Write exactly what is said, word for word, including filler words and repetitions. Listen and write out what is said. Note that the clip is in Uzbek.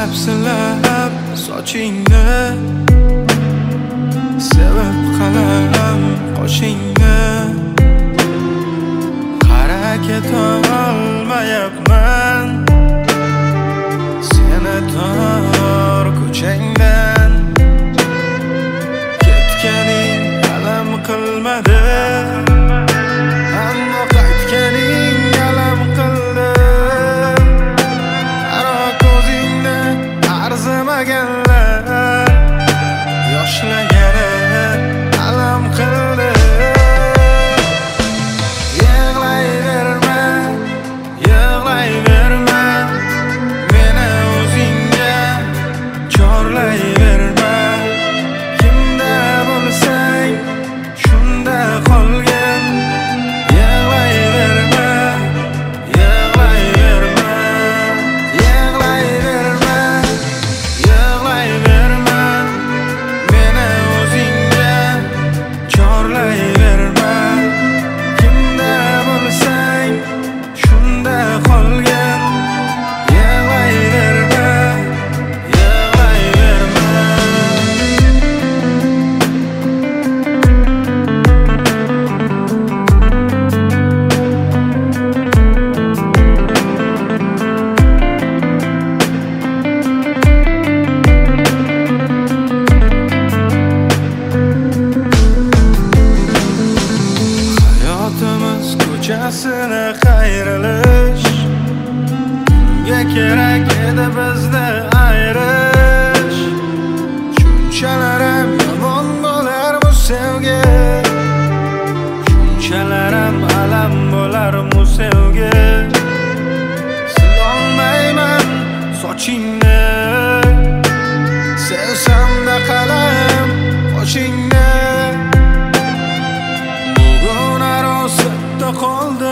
silab silab sochingni, sevib qalam qoshingni. Qara ketolmayapman seni tor ko'changdan. Ketganing alam qilmadi, ammo qaytganing alam qildi. Qaro ko'zingni arzimaganlar yoshlagani alam qildi. Yig'layverma, yig'layverma, meni o'zingga chorlayverma. Kimda bo'lsang shunda qolgin. Yig'layverma, yig'layverma, yig'layverma, yig'layverma, meni o'zingga chorlayverma. Kimda bo'lsang shunda qolgin. Yig'layverma, yig'layverma. Hayotimiz ko'chasini qayrilish, unga kerak edi bizni ayrish. Shunchalar ham yomon bo'lar bu sevgi, shunchalar ham alam bo'lar bu sevgi. Silolmayman sochingni, sevsam-da qalam qoshingni. Bugun arosatda qoldi